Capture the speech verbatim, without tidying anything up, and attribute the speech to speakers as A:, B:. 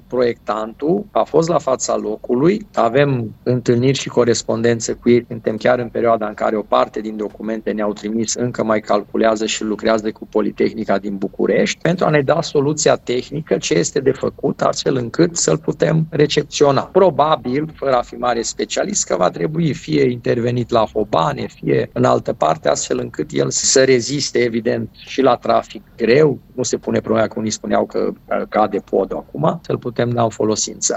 A: proiectantul a fost la fața locului, avem întâlniri și corespondență cu ei, suntem chiar în perioada în care o parte din documente ne-au trimis, încă mai calculează și lucrează cu Politehnica din București, pentru a ne da soluția tehnică ce este de făcut, astfel încât să-l putem recepționa. Probabil, fără a fi mare specialist, că va trebui fie intervenit la hobane, fie în altă parte, astfel încât el să reziste, evident, și la trafic greu. Nu se pune problema, cum unii spuneau că cade podul acum, să-l putem da în folosință.